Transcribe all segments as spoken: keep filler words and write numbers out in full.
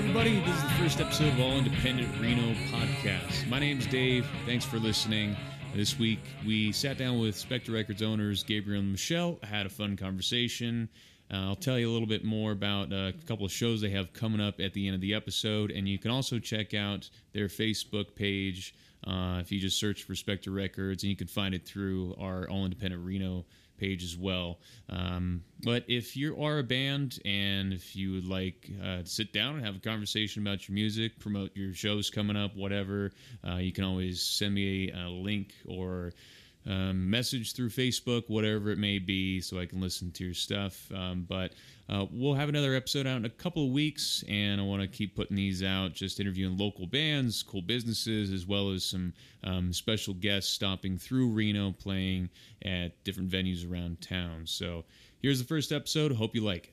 everybody. This is the first episode of All Independent Reno Podcast. My name's Dave. Thanks for listening. This week, we sat down with Spectre Records owners Gabriel and Michelle, had a fun conversation. Uh, I'll tell you a little bit more about uh, a couple of shows they have coming up at the end of the episode, and you can also check out their Facebook page uh, if you just search for Spectre Records, and you can find it through our All Independent Reno page as well. Um, but if you are a band and if you would like uh, to sit down and have a conversation about your music, promote your shows coming up, whatever, uh, you can always send me a, a link or um, message through Facebook, whatever it may be, so I can listen to your stuff. Um, but uh, we'll have another episode out in a couple of weeks, and I want to keep putting these out, just interviewing local bands, cool businesses, as well as some um, special guests stopping through Reno, playing at different venues around town. So here's the first episode. Hope you like it.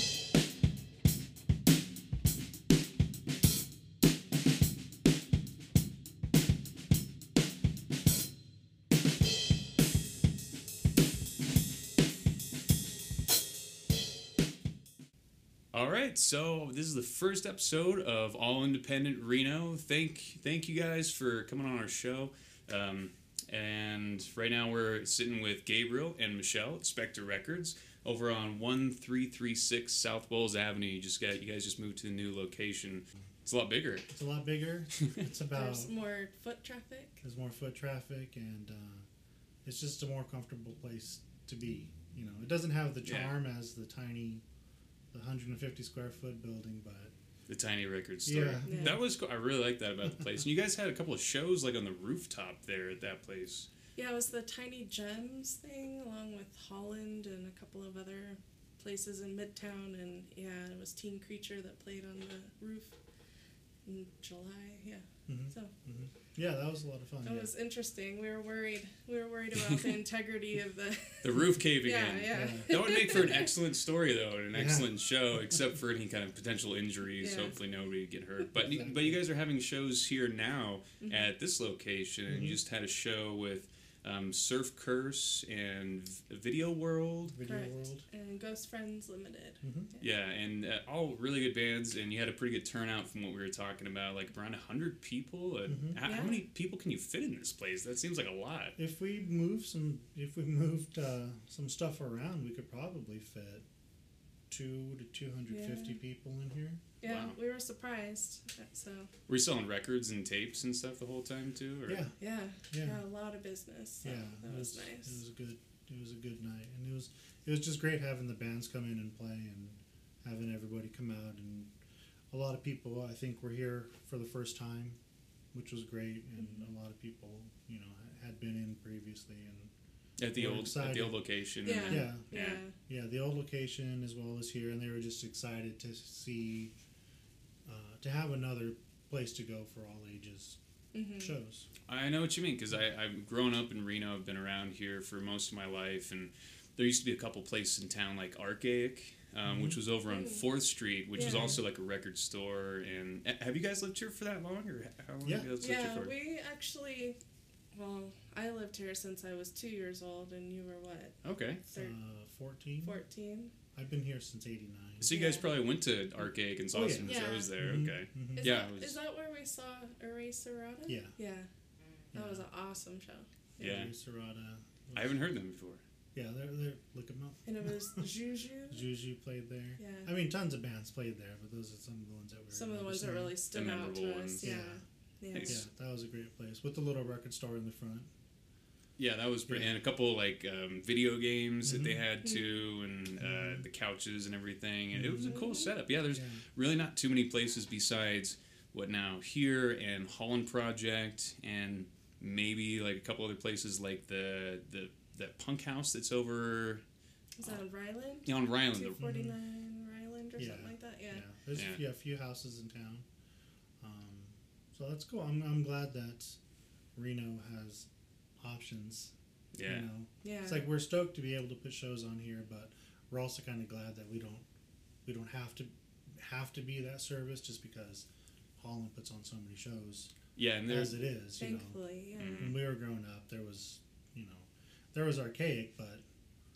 All right, so this is the first episode of All Independent Reno. Thank, thank you guys for coming on our show. Um, and right now we're sitting with Gabriel and Michelle at Spectre Records over on one three three six South Wells Avenue. You just got, you guys just moved to the new location. It's a lot bigger. It's a lot bigger. It's about There's more foot traffic. There's more foot traffic, and uh, it's just a more comfortable place to be. You know, it doesn't have the charm yeah. as the tiny. The one hundred fifty square foot building, but the tiny record store. Yeah. Yeah. That was cool. I really like that about the place. And you guys had a couple of shows like on the rooftop there at that place. Yeah, it was the Tiny Gems thing, along with Holland and a couple of other places in Midtown. And yeah, it was Teen Creature that played on the roof in July. Yeah. Mm-hmm. So. Mm-hmm. Yeah, that was a lot of fun. It yeah. was interesting. We were worried. We were worried about the integrity of the the roof caving yeah, in. Yeah, yeah. That would make for an excellent story, though, and an yeah. excellent show, except for any kind of potential injuries. Yeah. Hopefully, nobody would get hurt. But exactly. but you guys are having shows here now mm-hmm. at this location, and mm-hmm. you just had a show with um, Surf Curse and v- Video World. Video Correct. World. And Ghost Friends Limited. Mm-hmm. Yeah. yeah, and uh, all really good bands, and you had a pretty good turnout from what we were talking about, like around one hundred people. And mm-hmm. how, yeah. how many people can you fit in this place? That seems like a lot. If we moved some, if we moved uh, some stuff around, we could probably fit two to two hundred fifty yeah. people in here. Yeah, wow. we were surprised. So were you selling records and tapes and stuff the whole time too? Or? Yeah. yeah, yeah, yeah, a lot of business. So yeah, that was, was nice. It was a good. It was a good night, and it was it was just great having the bands come in and play, and having everybody come out, and a lot of people I think were here for the first time, which was great, and mm-hmm. a lot of people you know had been in previously and. At the old excited. at the old location. Yeah. yeah, yeah, yeah, yeah, the old location as well as here, and they were just excited to see, uh, to have another place to go for all ages mm-hmm. shows. I know what you mean because I I've grown up in Reno. I've been around here for most of my life, and there used to be a couple places in town like Archaic, um, mm-hmm. which was over on Fourth Street, which yeah. was also like a record store. And have you guys lived here for that long, or how long yeah. have you guys lived yeah, here for? we actually. Well, I lived here since I was two years old, and you were what? Okay. Thir- uh, fourteen. Fourteen. I've been here since eighty-nine. So you yeah. guys probably went to Archaic and saw oh, yeah. some yeah. shows there. Mm-hmm. Okay. Mm-hmm. Is yeah. That, was, is that where we saw Erase Serrata? Yeah. Yeah. That yeah. was an awesome show. Yeah. Erase Serrata. I haven't heard them before. Yeah, they're, they're look them up. And it was Juju. Juju played there. Yeah. I mean, tons of bands played there, but those are some of the ones that were some of the ones that really stood out to us. Ones. Yeah. Yeah. Yeah. yeah, that was a great place with the little record store in the front. Yeah, that was pretty, yeah. and a couple like um, video games mm-hmm. that they had too, and uh, mm-hmm. the couches and everything, and mm-hmm. it was a cool Mm-hmm. setup. Yeah, there's yeah. really not too many places besides what now here and Holland Project, and maybe like a couple other places like the the that punk house that's over. Is that on Ryland? Yeah, on Ryland. two forty-nine mm-hmm. Ryland or yeah. something like that. Yeah. Yeah, there's yeah. yeah, a few houses in town, um, so that's cool. I'm I'm glad that Reno has options. Yeah. You know? Yeah. It's like we're stoked to be able to put shows on here, but we're also kind of glad that we don't we don't have to have to be that service just because Holland puts on so many shows. Yeah, and as it is, you thankfully, know. yeah. When we were growing up, there was, you know, there was Archaic, but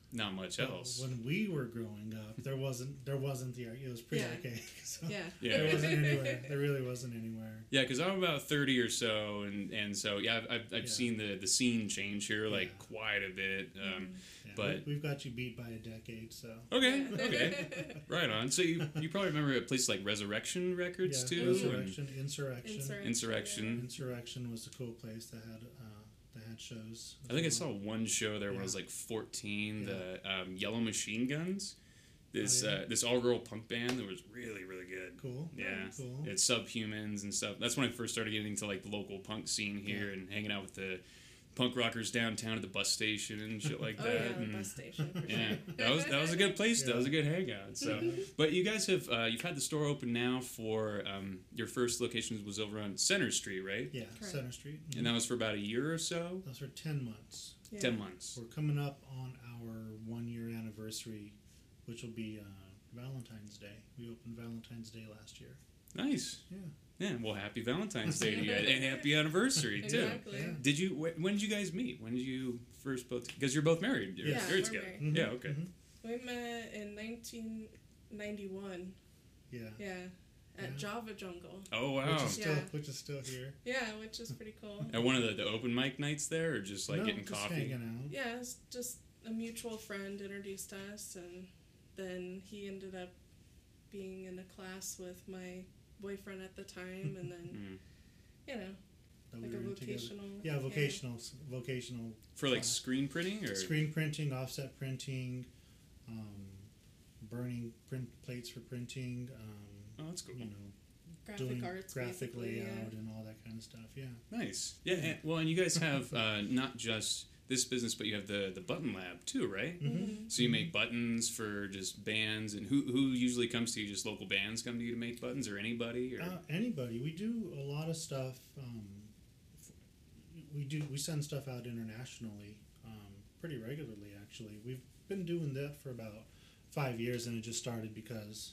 not much But else. when we were growing up, there wasn't there wasn't the it was pretty Yeah. archaic. So Yeah. Yeah. there wasn't anywhere. There really wasn't anywhere. Yeah, because I'm about thirty or so, and, and so yeah, I've, I've, I've Yeah. seen the, the scene change here like Yeah. quite a bit. Um, Yeah, But- we, we've got you beat by a decade. So okay, okay, right on. So you you probably remember a place like Resurrection Records yeah, too, Resurrection, Insurrection. Insurrection. Insurrection. Insurrection was a cool place that had uh, that had shows. I think I as saw well. one show there when I was Yeah. like fourteen. Yeah. The um, Yellow Machine Guns. This Oh, yeah. uh, this all girl punk band that was really really good. Cool. Yeah, Cool. it's Subhumans and stuff. That's when I first started getting into like the local punk scene here Yeah. and hanging out with the punk rockers downtown at the bus station and shit like Oh that. yeah, the and- bus station. For yeah, sure. that was that was a good place. That Yeah. was a good hangout. So, but you guys have uh, you've had the store open now for um, your first location was over on Center Street, right? Yeah, Correct. Center Street. And that was for about a year or so, Those were ten months. Yeah. ten months. We're coming up on our one year anniversary, which will be uh, Valentine's Day. We opened Valentine's Day last year. Nice. Yeah. Yeah. Well, happy Valentine's Day to you guys, and happy anniversary too. Exactly. Yeah. Did you? Wh- when did you guys meet? When did you first both? Because you're both married. You're Yeah, married we're together. married. Mhm, Yeah. Okay. mhm. We met in nineteen ninety-one. Yeah. Yeah. At Yeah. Java Jungle. Oh Which wow. is still Yeah. which is still here. Yeah, which is pretty cool. At one of the, the open mic nights there, or just like No, getting just coffee. hanging out. Yeah, it's just a mutual friend introduced us, and then he ended up being in a class with my boyfriend at the time, and then Mm. you know, That like we a were in together. vocational. Yeah, vocational, vocational For like class. screen printing or screen printing, offset printing, um, burning print plates for printing. Um, Oh, that's cool. you know, graphic doing arts, graphic basically, layout yeah. and all that kind of stuff. Yeah. Nice. Yeah. And, well, and you guys have uh, not just this business, but you have the the button lab too, right? Mhm. So you make buttons for just bands, and who who usually comes to you? Just local bands come to you to make buttons, or anybody? Or Uh, anybody. We do a lot of stuff. Um, f- we do. We send stuff out internationally um, pretty regularly. Actually, we've been doing that for about five years, and it just started because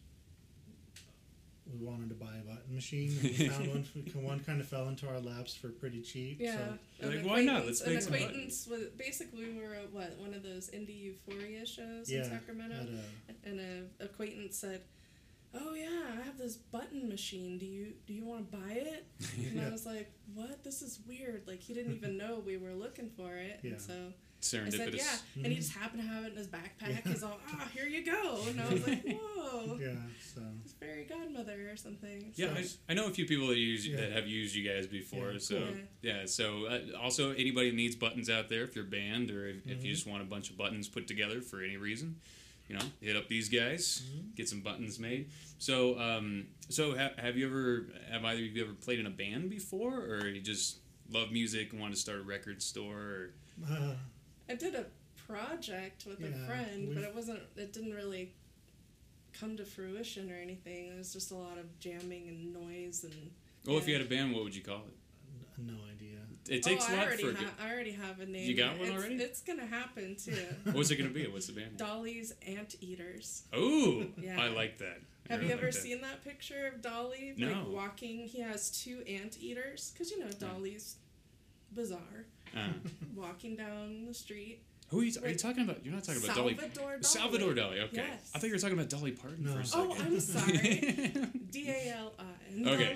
we wanted to buy a button machine. And we found one. One kind of fell into our laps for pretty cheap. Yeah, So, You're an like, why not? acquaintance- Let's an make some acquaintance was basically we were at what one of those indie Euphoria shows yeah. in Sacramento, At a, and an acquaintance said, "Oh yeah, I have this button machine. Do you do you want to buy it?" And I was like, "What? This is weird." Like he didn't even know we were looking for it, Yeah. and so I serendipitous. said, "Yeah," and he just happened to have it in his backpack. He's all, "Ah, here you go," and I was like, "Whoa." yeah. So It's fairy godmother or something. Yeah, I, So- I know a few people that use Yeah. that have used you guys before. Yeah, so cool. yeah, so uh, also anybody that needs buttons out there, if you're a band or if, if Mhm. you just want a bunch of buttons put together for any reason, you know, hit up these guys, Mhm. get some buttons made. So um, so ha- have you ever have either of you ever played in a band before, or you just love music and want to start a record store? Or uh, I did a project with a Yeah, friend, but we've- it wasn't. It didn't really come to fruition or anything. It was just a lot of jamming and noise and. well, if you Yeah. had a band, what would you call it? n- no idea. It takes oh, a I lot already for. a ha- good- I already have a name. You got one it's, already? It's gonna happen too. What's it gonna be? What's the band? Dolly's Anteaters. Oh, Yeah. I like that. I Have you really ever like that. seen that picture of Dolly? No. Like walking. He has two anteaters because you know Dolly's bizarre. Uh, Walking down the street. who are you, are you Wait, talking about? You're not talking about Dolly. Salvador Dolly. Salvador Dali, okay. Yes. I thought you were talking about Dolly Parton No. for a second. Oh, I'm sorry. D A L I. Okay.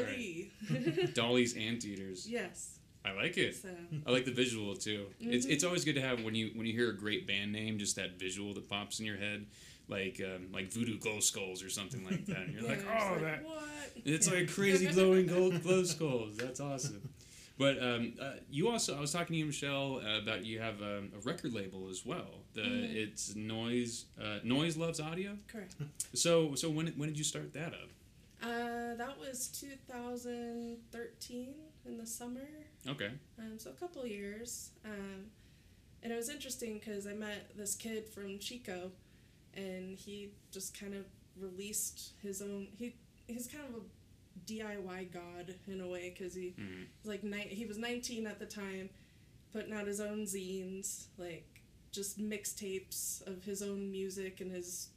Dali. Dolly's Anteaters. Yes. I like it. So. I like the visual too. It's Mhm. it's always good to have when you when you hear a great band name, just that visual that pops in your head, like um, like Voodoo Glow Skulls or something like that. And you're yeah, like, it's oh, like, that What? it's like crazy glowing gold glow skulls. That's awesome. But um, uh, you also, I was talking to you, Michelle, uh, about you have um, a record label as well. The Mhm. it's Noise uh, Noise Loves Audio. Correct. So so when when did you start that up? Uh, that was two thousand thirteen in the summer. Okay. Um, so a couple of years. Um, and it was interesting because I met this kid from Chico, and he just kind of released his own. He he's kind of a D I Y god in a way because he Mhm. was like ni- he was nineteen at the time, putting out his own zines, like just mixtapes of his own music in his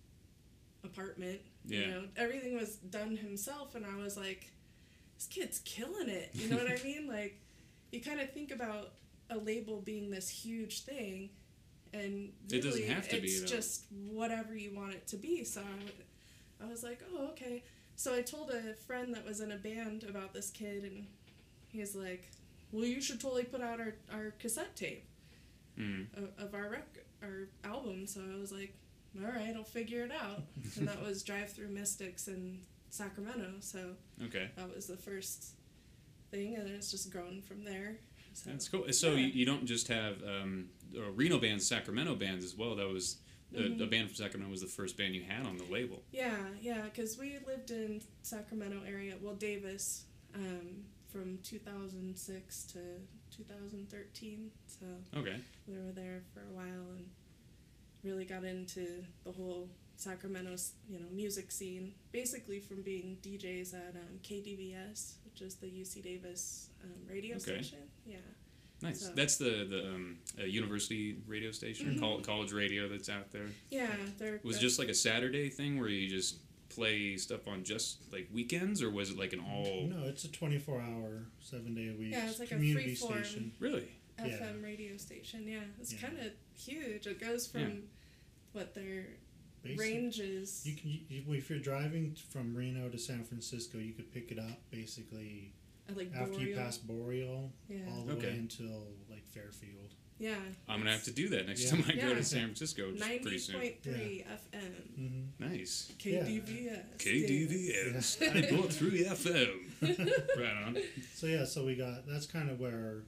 apartment. Yeah. You know, everything was done himself, and I was like, this kid's killing it. You know what I mean? Like, you kind of think about a label being this huge thing, And It doesn't really, have to be, it's though. just whatever you want it to be. So I, would, I was like, oh, okay. So I told a friend that was in a band about this kid, and he's like, well, you should totally put out our, our cassette tape Mm. of, of our rec- our album. So I was like, all right, I'll figure it out. And that was Drive Through Mystics in Sacramento. So Okay. that was the first thing, and it's just grown from there. So, That's cool. So yeah. you, you don't just have um, uh, Reno bands, Sacramento bands as well. That was the, Mhm. the band from Sacramento was the first band you had on the label. Yeah, yeah, because we lived in Sacramento area, well, Davis, um, from two thousand six to two thousand thirteen. So Okay. we were there for a while and really got into the whole Sacramento, you know, music scene. Basically from being D Js at um, K D V S, which is the U C Davis um, radio Okay. station. Yeah. Nice. So- That's the the um, uh, university radio station, or Mhm. col- college radio that's out there. Yeah, they're Was it they're- just like a Saturday thing where you just play stuff on just like weekends, or was it like an all? No, it's a twenty-four hour, seven day a week Yeah, it's like a community free-form- station. Really? F M Yeah. radio station. Yeah, it's Yeah. kind of huge. It goes from Yeah. what their Basic- ranges. You can, you, if you're driving from Reno to San Francisco, you could pick it up basically at like after you Boreal. pass Boreal, Yeah. all the Okay. way until like Fairfield. Yeah. I'm gonna have to do that next Yeah. time I go Yeah. to San Francisco just Ninety pretty soon. point three F M. Mm-hmm. Nice. K D V S. K D V S. I bought three F M. Right on. So yeah, so we got that's kind of where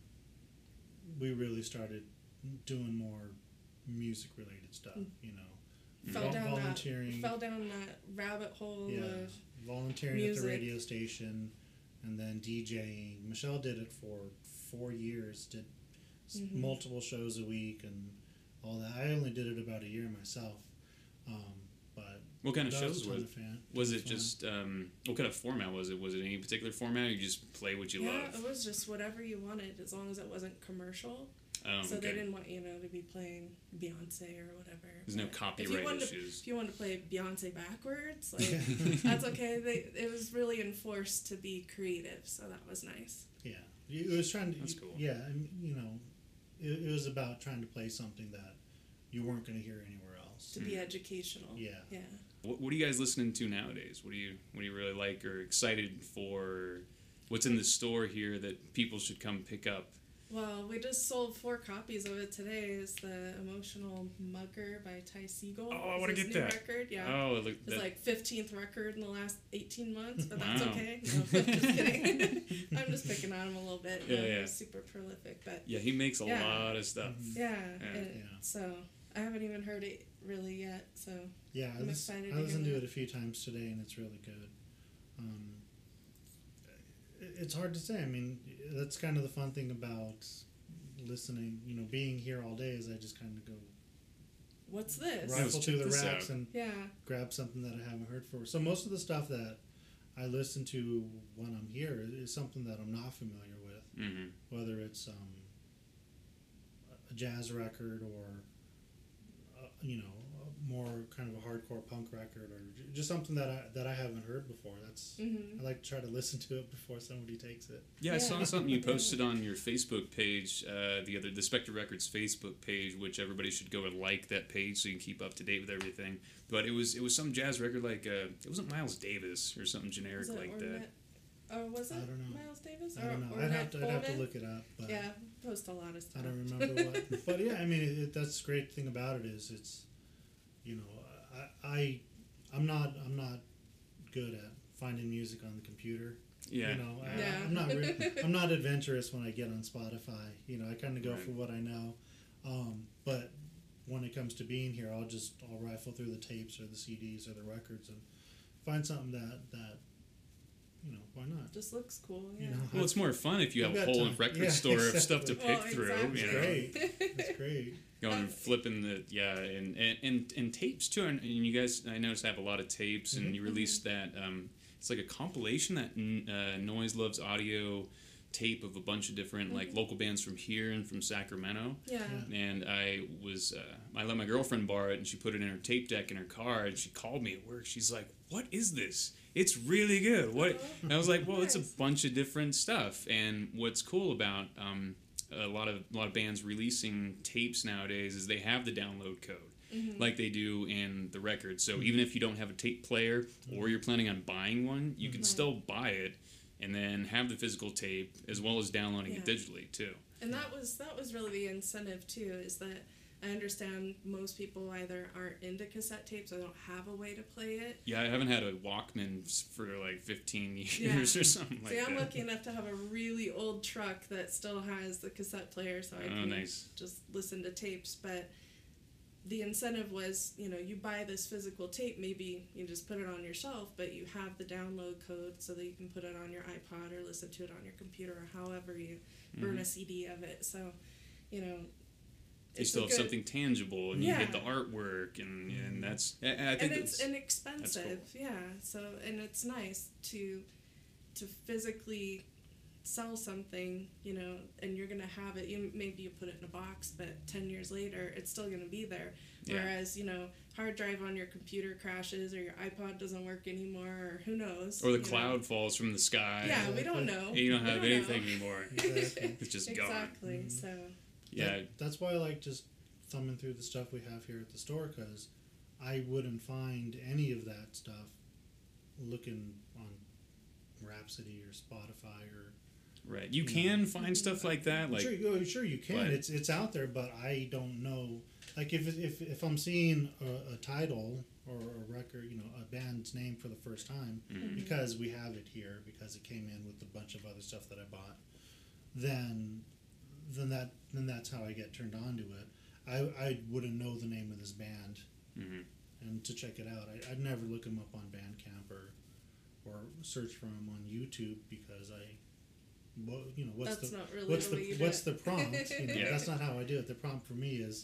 we really started doing more music related stuff. You know, Fell Vol- down volunteering. that fell down that rabbit hole Yeah, of volunteering at music. the radio station, and then DJing. Michelle did it for four years. Did s Mhm. multiple shows a week and all that. I only did it about a year myself, um, but What kind of that was shows a ton was of fan. was ton it? of fun. Just um, what kind of format was it? Was it any particular format? Or you just play what you yeah, love? it was just whatever you wanted as long as it wasn't commercial. Um, so okay. they didn't want you know to be playing Beyonce or whatever. There's no But if you copyright wanted to- issues. If you wanted to play Beyonce backwards, like that's okay. They it was really enforced to be creative, so that was nice. Yeah, it was trying to. That's cool. Yeah, I mean, you know, it, it was about trying to play something that you weren't going to hear anywhere else. To be educational. Yeah. Yeah. What, what are you guys listening to nowadays? What do you what do you really like or excited for? What's in the store here that people should come pick up? Well, we just sold four copies of it today. It's the Emotional Mugger by Ty Segall. Oh, I It's wanna his get new that. record, yeah. Oh, it look, It's that, like fifteenth record in the last eighteen months, but that's Wow. okay. No, I'm just kidding. I'm just picking on him a little bit. Yeah, No, yeah. He's super prolific, but yeah, he makes a Yeah. lot of stuff. Mhm. yeah. Yeah. and Yeah. So I haven't even heard it really yet. So Yeah, I, I'm lis- excited I to listened hear to that. it a few times today, and it's really good. Um, it- it's hard to say. I mean, that's kind of the fun thing about listening. You know, being here all day is I just kind of go what's this? Right. rifle check through the this racks out. and Yeah. grab something that I haven't heard for. So most of the stuff that I listen to when I'm here is something that I'm not familiar with, Mm-hmm. whether it's um, a jazz record or uh, you know a more kind of a hardcore punk record or j- just something that I that I haven't heard before. That's Mm-hmm. I like to try to listen to it before somebody takes it. Yeah, I saw Yeah. something you posted on your Facebook page uh, the other the Spectre Records Facebook page, which everybody should go and like that page so you can keep up to date with everything. But it was it was some jazz record like uh, it wasn't Miles Davis or something generic Was it like Ornette? that. Oh, was it I don't know. Miles Davis? I don't Or know. I'd have Ornette to I'd have to Coleman? look it up. But Yeah, post a lot of I stuff. don't remember what. But yeah, I mean, it, it, that's the great thing about it is it's, you know, I, I I'm not I'm not good at finding music on the computer. Yeah. You know, I, Yeah. I'm not re- I'm not adventurous when I get on Spotify. You know, I kind of go Right. for what I know. Um, but when it comes to being here, I'll just I'll rifle through the tapes or the C Ds or the records and find something that that you know why not. Just looks cool. Yeah. You know, Well, it's more fun if you have I've a got whole time. record Yeah, store of stuff to exactly. pick Well, through. exactly. You It's know, great. It's great. going and flipping the yeah, and and, and, and tapes too. And, and you guys, I noticed, have a lot of tapes, and Mhm. you released that. Um, it's like a compilation that uh, Noise Loves Audio tape of a bunch of different like Mhm. local bands from here and from Sacramento. Yeah. Yeah. And I was, uh, I let my girlfriend borrow it, and she put it in her tape deck in her car, and she called me at work. She's like, "What is this? It's really good." What? Oh, And I was like, "Well, it's a nice. bunch of different stuff." And what's cool about um, a lot of a lot of bands releasing tapes nowadays is they have the download code. Mm-hmm. Like they do in the record. So even if you don't have a tape player or you're planning on buying one, you can Right. still buy it and then have the physical tape as well as downloading it Yeah. digitally too. And that was that was really the incentive too, is that I understand most people either aren't into cassette tapes or don't have a way to play it. Yeah, I haven't had a Walkman for like fifteen years Yeah. or something like See, I'm that. lucky enough to have a really old truck that still has the cassette player, so I Oh, can nice. just listen to tapes. But the incentive was, you know, you buy this physical tape, maybe you just put it on your shelf, but you have the download code so that you can put it on your iPod or listen to it on your computer or however you burn Mhm. a C D of it. So, you know, You it's still a have good- something tangible, and you Yeah. get the artwork, and, and that's. I, I think and it's that's, inexpensive, yeah. So and it's nice to to physically sell something, you know, and you're gonna have it. You maybe you put it in a box, but ten years later, it's still gonna be there. Yeah. Whereas, you know, hard drive on your computer crashes, or your iPod doesn't work anymore, or who knows? or the you know. cloud falls from the sky. Yeah, we don't know. And you don't We have know. anything anymore. Exactly. It's just gone. Exactly. Mhm. So Yeah. That- that's why I like just thumbing through the stuff we have here at the store, because I wouldn't find any of that stuff looking on Rhapsody or Spotify or. Right. You You can find stuff like that. Like sure, you- sure you can. but- It's it's out there, but I don't know. Like if if if I'm seeing a, a title or a record, you know, a band's name for the first time, Mhm. because we have it here, because it came in with a bunch of other stuff that I bought, then then that then that's how I get turned on to it. I I wouldn't know the name of this band, Mhm. and to check it out, I, I'd never look them up on Bandcamp or or search for them on YouTube, because I. Well, you know, what's that's the not really what's the the way you do what's it. the prompt? You know, Yeah. That's not how I do it. The prompt for me is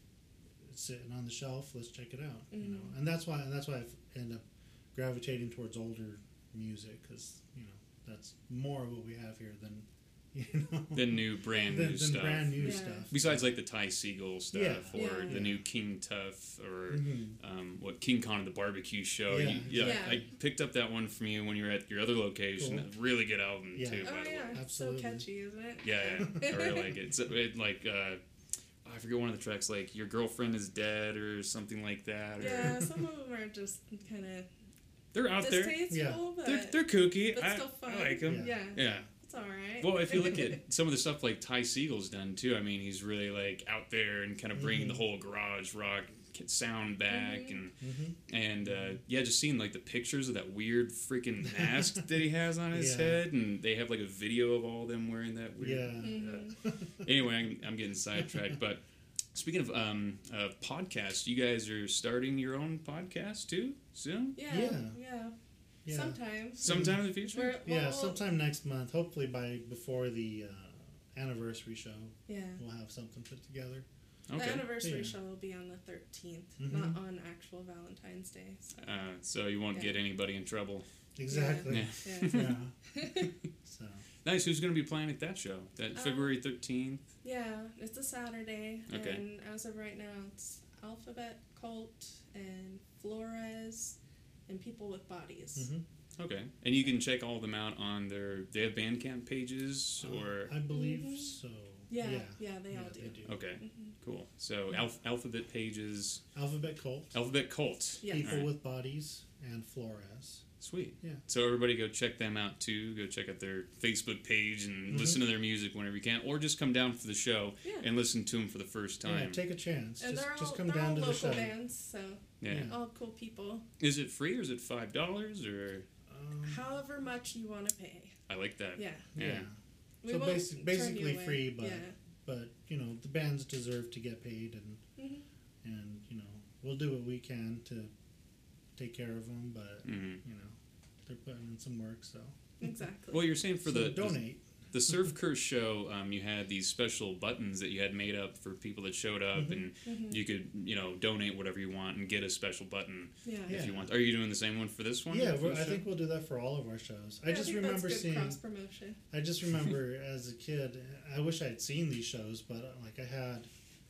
it's sitting on the shelf. Let's check it out. You know, Mhm. and that's why and that's why I end up gravitating towards older music, because you know that's more what we have here than you know the new brand than, new than stuff. brand new Yeah. stuff. Besides, like the Ty Segall stuff, Yeah. or Yeah. the new King Tough, or Mhm. um, what King Kong and the Barbecue Show. Yeah. You- yeah, Yeah. I picked up that one from you when you were at your other location. Cool. Really good album Yeah. too, by Oh the yeah, way. it's so Absolutely. catchy, isn't it? Yeah, yeah, I really like it. It's it, like uh, I forget one of the tracks, like "Your Girlfriend Is Dead" or something like that. Or, Yeah, some of them are just kind of they're out there. distasteful, Yeah. but They're they're kooky. but I, still fun. I like them. Yeah. yeah, Yeah. it's all right. Well, if you look at some of the stuff like Ty Segall's done too, I mean, he's really like out there and kind of bringing Mhm. the whole garage rock sound back, Mhm. and Mhm. and uh, yeah, just seeing like the pictures of that weird freaking mask that he has on his Yeah. head, and they have like a video of all of them wearing that weird. Yeah. Mhm. Anyway, I'm, I'm getting sidetracked, but speaking of um, uh, podcasts, you guys are starting your own podcast too soon, yeah, Yeah. yeah, Yeah. Sometimes. sometime in the future. We're, Yeah, well, sometime next month. Hopefully by before the uh, anniversary show, Yeah. we'll have something put together. The Okay. anniversary Yeah. show will be on the thirteenth, Mhm. not on actual Valentine's Day. So. Uh, so you won't Yeah. get anybody in trouble. Exactly. Yeah. Yeah. Yeah. So. Nice. Who's going to be playing at that show? That Um, February thirteenth. Yeah, it's a Saturday, Okay. and as of right now, it's Alphabet Cult and Flores and People with Bodies. hmm Okay. And you can check all of them out on their. They have Bandcamp pages, or I believe Mhm. so. Yeah, yeah, Yeah. they Yeah, all do. they do. okay, Mhm. cool. So alph- Alphabet pages, Alphabet Cult, Alphabet Cult. Yes. People Alright. with Bodies, and Flores. Sweet. Yeah. So everybody go check them out too. Go check out their Facebook page and Mhm. listen to their music whenever you can, or just come down for the show Yeah. and listen to them for the first Yeah, time. take a chance. And just they're all, just come they're down all to the local show. bands, so yeah. Yeah. all cool people. Is it free or is it five dollars or? Um, However much you want to pay. I like that. Yeah. yeah. Yeah. We So won't basi- turn you basically away. free, but Yeah. but you know the bands deserve to get paid, and Mhm. and you know we'll do what we can to take care of them, but hmm you know they're putting in some work, so Exactly. Well, you're saying for So the donate. the Surf Curse show, um, you had these special buttons that you had made up for people that showed up, Mhm. and Mhm. you could, you know, donate whatever you want and get a special button Yeah. if Yeah. you want. Are you doing the same one for this one? Yeah, for we're, the I show? think we'll do that for all of our shows. I Yeah, just think remember that's good seeing. cross promotion. I just remember as a kid, I wish I had seen these shows, but uh, like I had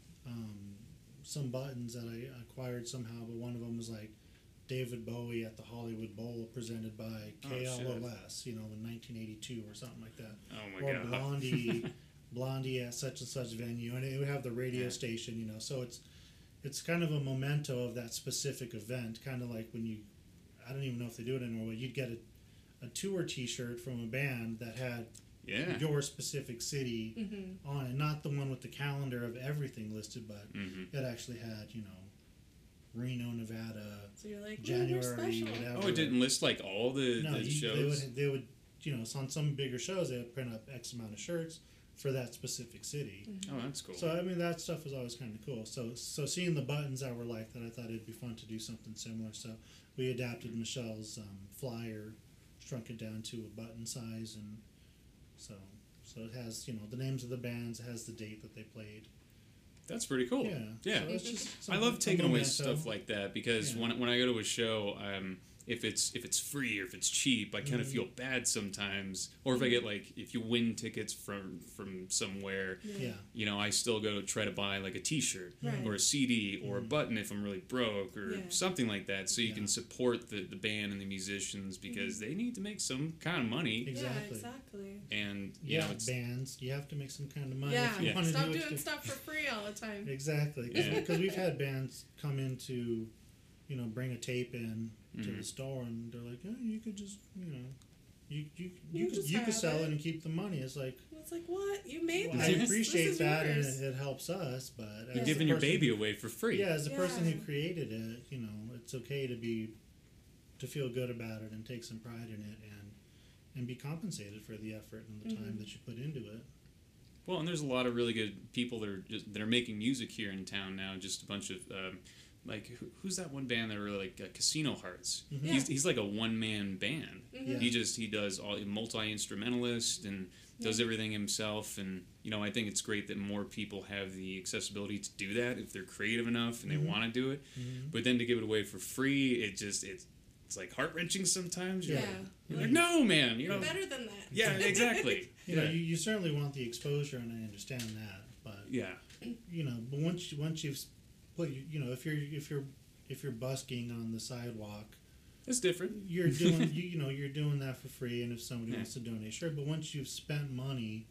um, some buttons that I acquired somehow, but one of them was like David Bowie at the Hollywood Bowl presented by Oh, K L O S, you know, in nineteen eighty-two or something like that. Oh my or god. Blondie Blondie at such and such venue, and it would have the radio Yeah. station, you know. So it's it's kind of a memento of that specific event, kind of like when you, I don't even know if they do it anymore, but you'd get a, a tour T-shirt from a band that had Yeah. your specific city Mm-hmm. on it, not the one with the calendar of everything listed, but Mm-hmm. it actually had, you know, Reno, Nevada, So you're like, January, January, we're special. whatever. Oh, it didn't list like all the, No, the you, shows. they would, they would, you know, so on some bigger shows, they would print up X amount of shirts for that specific city. Mm-hmm. Oh, that's cool. So I mean, that stuff was always kind of cool. So so seeing the buttons that were like that, I thought it'd be fun to do something similar. So we adapted Michelle's um, flyer, shrunk it down to a button size, and so so it has, you know, the names of the bands, it has the date that they played. That's pretty cool. Yeah, Yeah. So it's just I something- love a taking away memento. stuff like that because Yeah. when when I go to a show, um, if it's if it's free or if it's cheap, I kind of Mhm. feel bad sometimes. Or if I get like if you win tickets from from somewhere, Yeah. you know, I still go to try to buy like a T-shirt Right. or a C D or a Mhm. button if I'm really broke or Yeah. something like that, so you Yeah. can support the the band and the musicians because they need to make some kind of money. Exactly. Yeah, exactly. And you Yeah, know, it's bands, you have to make some kind of money Yeah, if you Yeah. want to stop do doing it. stuff for free all the time. Exactly, Yeah. because we've had bands come into, you know, bring a tape in to Mhm. the store, and they're like, "Oh, you could just, you know, you you you, You could just you could have sell it it." and keep the money." It's like, It's like, what? You made well, this. I This appreciate is that, and yours. it, it helps us, but you're as giving the your person- baby away for free. Yeah, as the person Yeah. who created it, you know, it's okay to be to feel good about it and take some pride in it, and and be compensated for the effort and the time Mhm. that you put into it. Well, and there's a lot of really good people that are just that are making music here in town now. Just a bunch of um, like who, who's that one band that are like uh, Casino Hearts? Mhm. He's he's like a one man band. Mhm. Yeah. He just he does all multi instrumentalist and does Yeah. everything himself. And you know, I think it's great that more people have the accessibility to do that if they're creative enough and Mhm. they want to do it. Mhm. But then to give it away for free, it just it's it's like heart wrenching sometimes. You're Yeah. like, Yeah. you're like, no, man, you You're know. better than that. Yeah, exactly. You know, Yeah. you, you certainly want the exposure, and I understand that, but Yeah. you know, but once you, once you've put, you know, if you're if you're if you're busking on the sidewalk, It's different. you're doing you, you know you're doing that for free, and if somebody Yeah. wants to donate, sure. But once you've spent money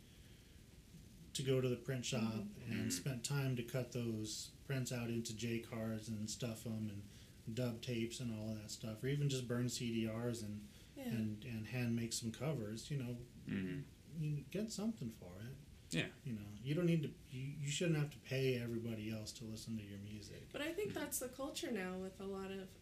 to go to the print shop and Mhm. spent time to cut those prints out into J cards and stuff them and dub tapes and all of that stuff, or even just burn C D Rs and Yeah. and, and hand make some covers, you know, hmm you get something for it. Yeah. You know, you don't need to. You, you shouldn't have to pay everybody else to listen to your music. But I think that's the culture now with a lot of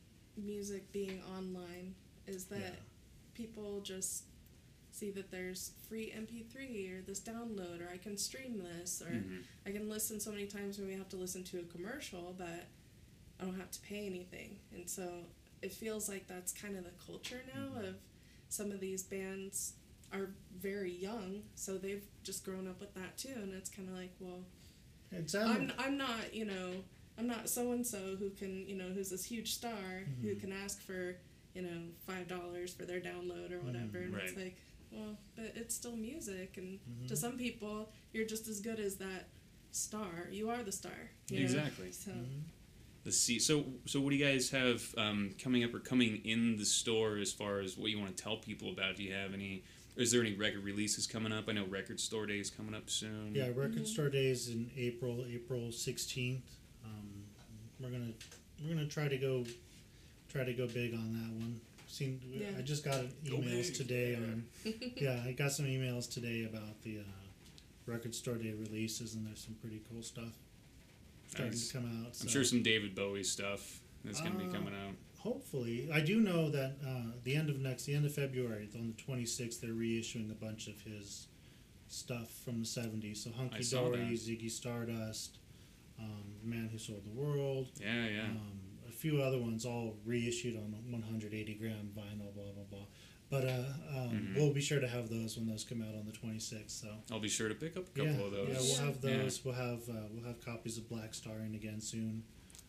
music being online, is that Yeah. people just see that there's free M P three or this download, or I can stream this, or Mhm. I can listen so many times when we have to listen to a commercial, but I don't have to pay anything. And so it feels like that's kind of the culture now Mhm. of some of these bands are very young, so they've just grown up with that too, and it's kind of like, well, It's I'm I'm not, you know, I'm not so and so who can, you know, who's this huge star who Mhm. can ask for, you know, five dollars for their download or whatever, and it's Right. like, well, but it's still music, and Mhm. to some people, you're just as good as that star. You are the star. you know? Exactly. So Mhm. The see. So so what do you guys have um, coming up or coming in the store as far as what you want to tell people about? Do you have any? Is there any record releases coming up? I know Record Store Day is coming up soon. Yeah, Record Mhm. Store Day is in April, April sixteenth. Um, we're gonna we're gonna try to go try to go big on that one. Seen, Yeah. I just got Go emails big, today yeah. on. Yeah, I got some emails today about the uh, Record Store Day releases, and there's some pretty cool stuff starting Nice. to come out. I'm so- sure some David Bowie stuff is going to be Uh, coming out. Hopefully, I do know that uh, the end of next, the end of February, on the twenty-sixth, they're reissuing a bunch of his stuff from the seventies. So I Hunky saw Dory, that. Ziggy Stardust, um, Man Who Sold the World, Yeah, yeah. um, a few other ones, all reissued on one hundred eighty gram vinyl, blah blah blah. But uh, um, Mhm. we'll be sure to have those when those come out on the twenty-sixth. So I'll be sure to pick up a couple yeah, of those. yeah, we'll have Yeah. those. We'll have uh, we'll have copies of Black Star in again soon.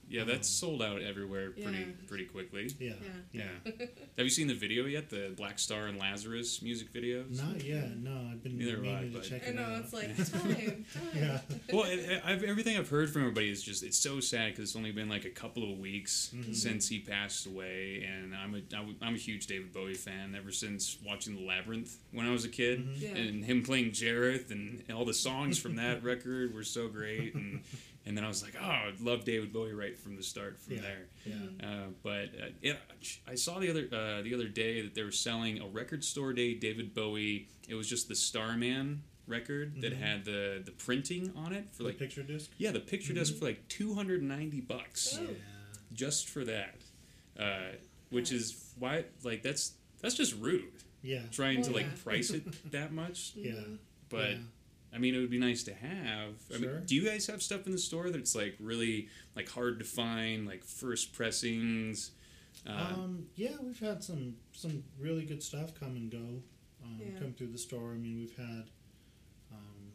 Yeah, that's Um, sold out everywhere pretty Yeah. pretty quickly. Yeah. Yeah. Yeah. Have you seen the video yet? The Black Star and Lazarus music videos? Not yet. No, I've been Neither have I, meaning to but- check I it know, out. it's like, time, time. Yeah. Well, it, I've, everything I've heard from everybody is just it's so sad because it's only been like a couple of weeks Mhm. since he passed away, and I'm a I'm a huge David Bowie fan ever since watching The Labyrinth when I was a kid, Mhm. Yeah. and him playing Jareth and all the songs from that record were so great, and and then I was like, oh, I love David Bowie right from the start from Yeah. there. Yeah. Uh, but uh, yeah, I saw the other uh, the other day that they were selling a record store day David Bowie. It was just the Starman record that Mhm. had the the printing on it for The like picture disc. yeah the picture disc for like two hundred ninety bucks Oh. Yeah. just for that, uh, which is Nice. why like that's that's just rude Yeah. trying to Well, like yeah. price it that much. Yeah. Mhm. But yeah. I mean, it would be nice to have. I Sure. mean, do you guys have stuff in the store that's like really like hard to find, like first pressings? Uh, Um, yeah, we've had some some really good stuff come and go, um, Yeah. come through the store. I mean, we've had. Um,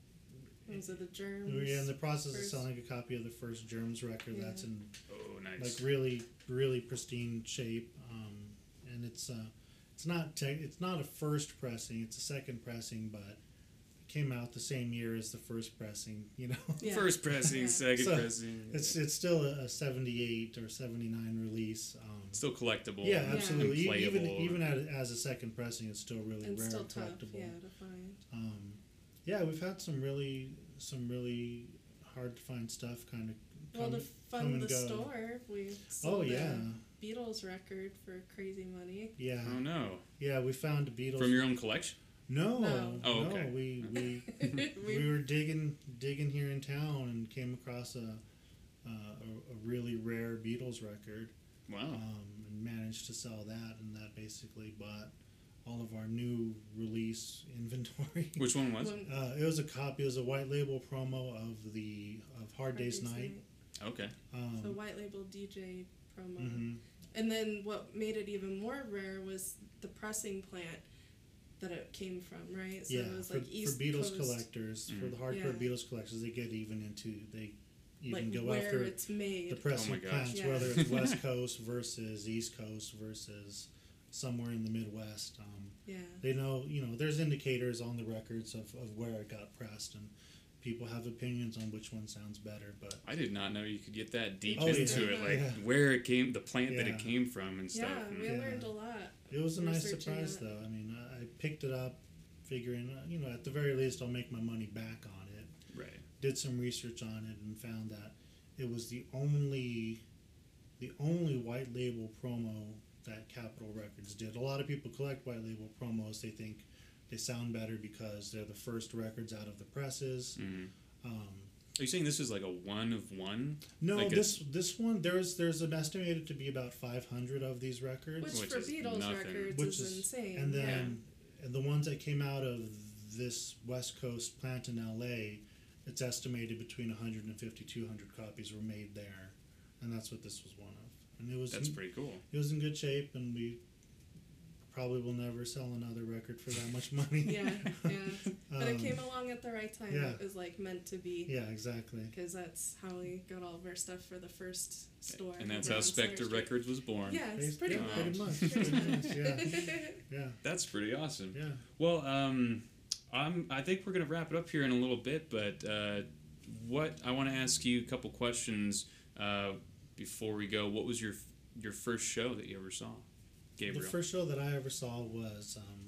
Those are the germs. we're in the process first. of selling a copy of the first Germs record. Yeah. That's in oh, nice. like really, really pristine shape, um, and it's uh, it's not te- it's not a first pressing. It's a second pressing, but it came out the same year as the first pressing. You know. Yeah. First pressing, Yeah. second So, pressing. It's it's still a, a seventy-eight or seventy-nine release. Um, still collectible. yeah, and absolutely. E- playable. Even even as, as a second pressing, it's still really And rare still and tough, collectible. yeah, to find. Um, yeah, we've had some really some really hard to find stuff. Kind of. Well, to come fund and the go. store, we Oh sold yeah, a Beatles record for crazy money. yeah, Oh no! yeah. We found a Beatles. From your own collection? no, No. Oh, no, okay. We we we, we were digging digging here in town and came across a uh, a, a really rare Beatles record. Wow. um, and managed to sell that, and that basically bought all of our new release inventory. Which one was? when- uh, it was a copy. It was a white label promo of the of Hard Day's Night. Okay. Um, The white label D J promo. mhm. And then what made it even more rare was the pressing plant that it came from, right? So yeah, it was for, like East for Beatles Coast, collectors, for Mm. the hardcore Yeah. Beatles collectors, they get even into they even like go where after it's made. the pressing Oh my gosh. plants, Yeah. whether it's West Coast versus East Coast versus somewhere in the Midwest. Um, yeah. They know, you know, there's indicators on the records of, of where it got pressed, and people have opinions on which one sounds better. But I did not know you could get that deep Oh, into yeah. it, like Yeah. where it came, the plant that Yeah. it came from, and stuff. Yeah, And- we Yeah. learned a lot. it was a nice Researching surprise, that. though. I mean, I, I picked it up, figuring, uh, you know, at the very least, I'll make my money back on it. right. Did some research on it and found that it was the only, the only white label promo that Capitol Records did. A lot of people collect white label promos. They think they sound better because they're the first records out of the presses. Mhm. Um, Are you saying this is like a one of one? No, Like a- this this one there's there's an estimated to be about five hundred of these records, Which, Which for is Beatles nothing. records Which is, is- insane. and yeah. then and the ones that came out of this West Coast plant in L A, it's estimated between one hundred fifty two hundred copies were made there, and that's what this was one of. And it was That's in, pretty cool. it was in good shape, and we probably will never sell another record for that much money. Yeah, yeah. But it Um, came along at the right time. yeah. It was like meant to be. Yeah, exactly. Because that's how we got all of our stuff for the first store. And that's over how on Center Spectre Street. Records was born. Yeah, it's pretty yeah, much. pretty much. Pretty much. Yeah, yeah, That's pretty awesome. yeah. Well, um, I'm, I think we're going to wrap it up here in a little bit, but uh, what I want to ask you a couple questions uh, before we go. What was your your first show that you ever saw, Gabriel? The first show that I ever saw was um,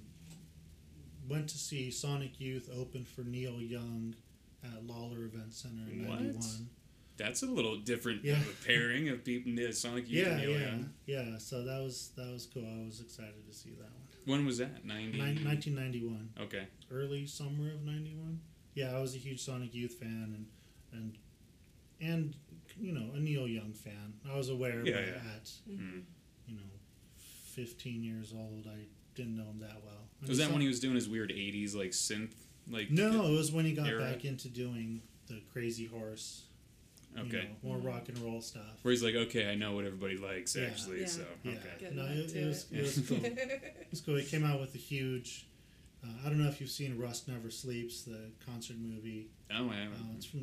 went to see Sonic Youth open for Neil Young at Lawler Event Center in What? ninety-one. That's a little different Yeah. of a pairing of people, uh, Sonic Youth Yeah, and Neil yeah, Young. yeah. So that was that was cool. I was excited to see that one. When was that? ninety Nin- nineteen ninety-one, Okay. early summer of ninety-one. Yeah, I was a huge Sonic Youth fan and and and you know a Neil Young fan. I was aware, Yeah, but yeah. at Mm. you know fifteen years old, I didn't know him that well. And Was that Son- when he was doing his weird eighties like synth like? No, it was when he got era? back into doing the Crazy Horse. You Okay. know, more rock and roll stuff. Where he's like, okay, I know what everybody likes Yeah. actually. Yeah. So Yeah. okay. Getting No, back it, to it was it. it was cool. It was cool. He came out with a huge. Uh, I don't know if you've seen Rust Never Sleeps, the concert movie. Oh, I haven't. Uh, it's from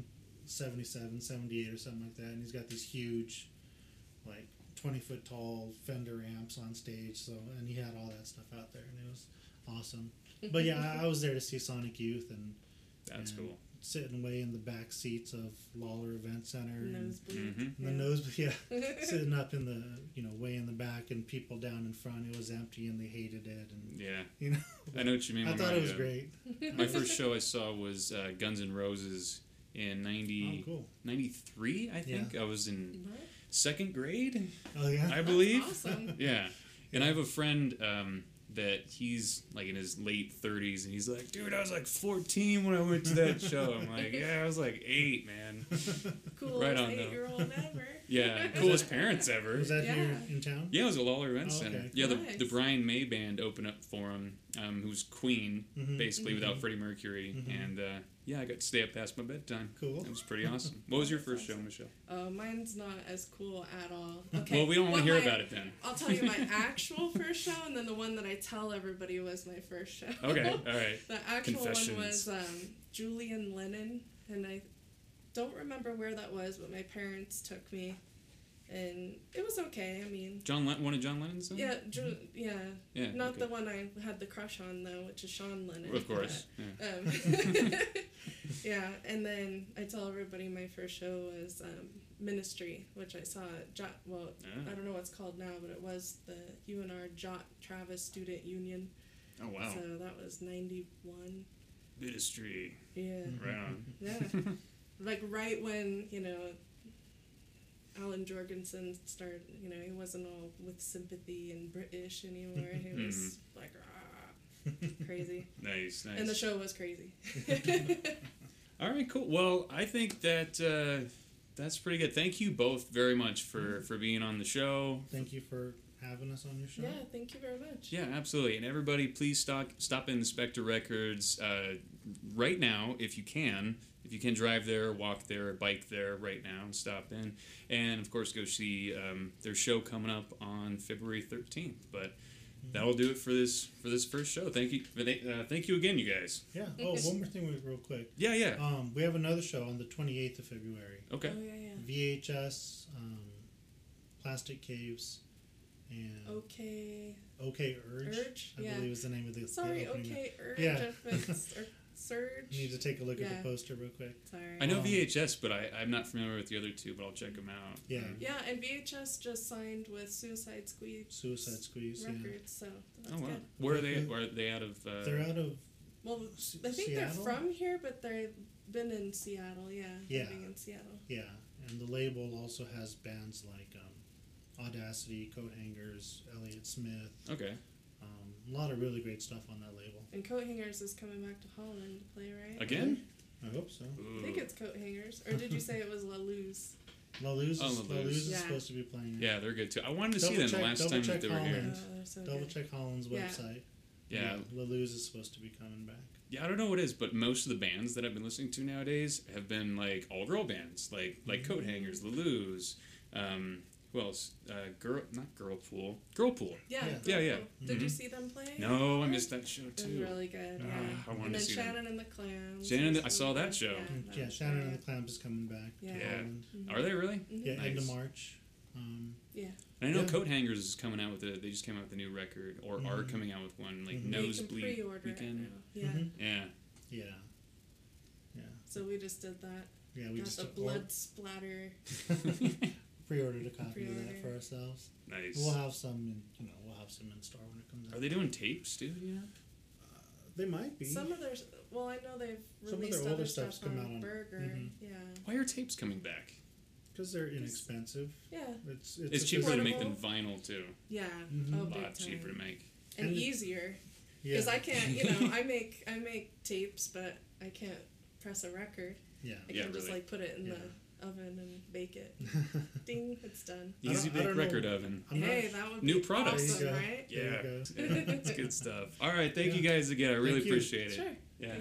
seventy-seven, seventy-eight or something like that, and he's got these huge, like twenty foot tall Fender amps on stage. So and he had all that stuff out there, and it was awesome. But yeah, I, I was there to see Sonic Youth, and That's and cool. sitting way in the back seats of Lawler Event Center, and, Nosebleed. Mhm. and the nose, yeah, sitting up in the you know way in the back, and people down in front. It was empty, and they hated it, and Yeah, you know. I know what you mean. I when thought I, it was uh, great. My first show I saw was uh, Guns N' Roses in Oh, ninety, cool. ninety-three, I think. I was in What? second grade, Oh yeah. I believe. Awesome. Yeah. And I have a friend um, that he's like in his late thirties, and he's like, dude, I was like fourteen when I went to that show. I'm like, yeah, I was like eight, man. Coolest Right on, though. eight-year-old ever. Yeah, coolest parents ever. Was that Yeah. here in town? Yeah, it was a Lawler Event Oh, Center. okay. Yeah, the, Nice. the Brian May Band opened up for him, um, who's Queen, Mhm. basically, without Mhm. Freddie Mercury. Mhm. And uh, yeah, I got to stay up past my bedtime. Cool. It was pretty awesome. What was your That's first show, awesome. Michelle? Uh, mine's not as cool at all. Okay. Well, we don't want what to hear my- about it then. I'll tell you my actual first show, and then the one that I tell everybody was my first show. Okay, all right. The actual one Confessions. was um, Julian Lennon, and I don't remember where that was, but my parents took me, and it was okay. I mean, John Len- one of John Lennon's songs? yeah, Ju- yeah, Yeah. not okay. the one I had the crush on though, which is Sean Lennon. Of course. Yeah. but, um, yeah, and then I tell everybody my first show was um, Ministry, which I saw at Jot. Well, Ah. I don't know what it's called now, but it was the U N R Jot Travis Student Union. Oh, wow. So that was ninety-one. Ministry. Yeah. Right on. Yeah. Like right when, you know, Alan Jorgensen started, you know, he wasn't all with sympathy and British anymore. He was like, ah, crazy. Nice, nice. And the show was crazy. All right, cool. Well, I think that uh, that's pretty good. Thank you both very much for, for being on the show. Thank you for having us on your show. Yeah, thank you very much. Yeah, absolutely. And everybody, please stop stop in the Spectre Records uh, right now if you can. If you can drive there, walk there, bike there right now, and stop in. And of course, go see um, their show coming up on February thirteenth. But that'll do it for this for this first show. Thank you, uh, thank you again, you guys. Yeah. Oh, one more thing, real quick. Yeah, yeah. Um, we have another show on the twenty-eighth of February. Okay. Oh, yeah, yeah. V H S, um, Plastic Caves, and Okay. OK Urge. Urge? I Yeah. believe is the name of the. Sorry, the opening. okay, Urge, Yeah. if it's, or Surge. You need to take a look at Yeah. the poster real quick. Sorry. I know Um, V H S, but I, I'm not familiar with the other two, but I'll check them out. Yeah. Yeah, and V H S just signed with Suicide Squeeze Suicide Squeeze. Yeah. Records, so that's Oh, wow. good. Where are they? Where are they out of? Uh, They're out of. Well, S- I think Seattle? they're from here, but they've been in Seattle, yeah. Yeah. Living in Seattle. Yeah, and the label also has bands like um, Audacity, Coat Hangers, Elliott Smith. Okay. Um, a lot of really great stuff on that label. And Coat Hangers is coming back to Holland to play, right? Again? I hope so. I think it's Coat Hangers. Or did you say it was La Luz? La Luz is, Oh, La La Luz. Luz is Yeah. supposed to be playing. Yeah, they're good too. I wanted to see Double them check- the last double time check that they were here. Holland. Oh, they're so Double good. check Holland's Yeah. website. Yeah. La Luz is supposed to be coming back. Yeah, I don't know what it is, but most of the bands that I've been listening to nowadays have been like all girl bands, like like Coat Hangers, La Luz, um, who else? Uh, girl, not Girlpool, Girlpool. Yeah. Yeah. Yeah, yeah. Did you Mhm. see them play? No, I missed that show It was too. really good, Ah, yeah. I wanted and to then see them. Shannon and the Clams. Shannon, was I saw really that good. show. Yeah, Mm, that yeah, was Shannon great. and the Clams is coming back. to Yeah. Yeah. Holland. Mhm. Are they really? Mhm. Yeah, end of Nice. March. Um, Yeah. And I know Yeah. Coat Hangers is coming out with a. They just came out with a new record, or are Mhm. coming out with one, like Mhm. You can Nosebleed pre-order Weekend. it now. Yeah. Mhm. Yeah. yeah. Yeah. So we just did that. Yeah, we Got just the or- blood splatter. pre-ordered a copy of Pre-order. that for ourselves. Nice. We'll have some, in, you know, we'll have some in store when it comes out. Are they doing tapes too? Yeah. They might be. Some of their, well, I know they've Some of released their older other stuff's stuff come on out on- Burger. mhm. Yeah. Why are tapes coming back? Because they're inexpensive. Yeah. It's it's, It's a cheaper to physical- make than Portable. vinyl too. Yeah. Mhm. Oh, A big lot time. cheaper to make. And, And- easier. Yeah. Because I can't, you know, I make I make tapes, but I can't press a record. yeah. I Yeah, can just really. like put it in Yeah. the oven and bake it. Ding, it's done. I don't- Easy I bake don't know. record oven. I'm not- hey, that would New be product. There you awesome, go. right? There you Yeah. go. Yeah, it's good stuff. All right, thank you Yeah. guys again. I really Thank you. appreciate it. Sure. Yeah.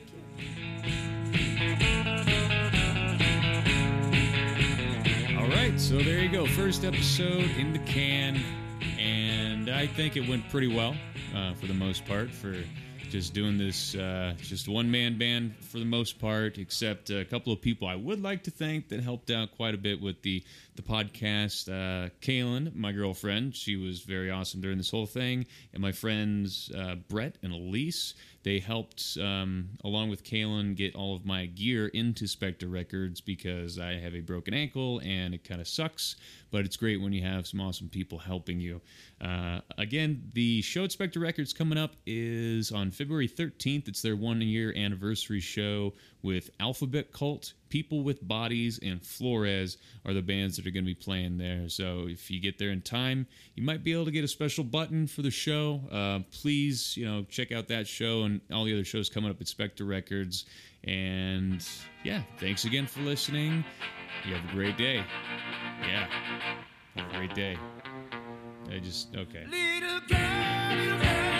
Thank you. All right, so there you go. First episode in the can, and I think it went pretty well uh, for the most part for just doing this, uh, just one-man band for the most part, except a couple of people I would like to thank that helped out quite a bit with the, the podcast. Uh, Kaylin, my girlfriend, she was very awesome during this whole thing, and my friends uh, Brett and Elise, they helped, um, along with Kaylin, get all of my gear into Spectre Records because I have a broken ankle and it kind of sucks, but it's great when you have some awesome people helping you. Uh, again, the show at Spectre Records coming up is on February thirteenth. It's their one-year anniversary show with Alphabet Cult, People with Bodies, and Flores are the bands that are going to be playing there. So if you get there in time, you might be able to get a special button for the show. Uh, please, you know, check out that show and all the other shows coming up at Spectre Records. And yeah, thanks again for listening. You have a great day. Yeah, have a great day. I just, okay. Little girl, you